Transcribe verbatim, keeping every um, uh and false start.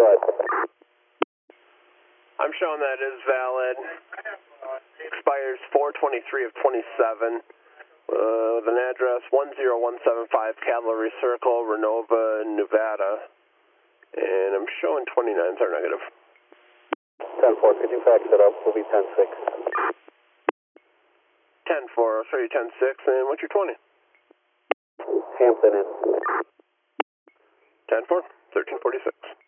Go ahead. I'm showing that is valid. Expires four twenty-three of twenty-seven. Uh, with an address one zero one seven five Cavalry Circle, Renova, Nevada. And I'm showing twenty-nines are negative. ten four, could you fax it up? We'll be ten six. ten four, I'll show you ten six. And what's your twenty? Hampton in. ten four, thirteen forty-six.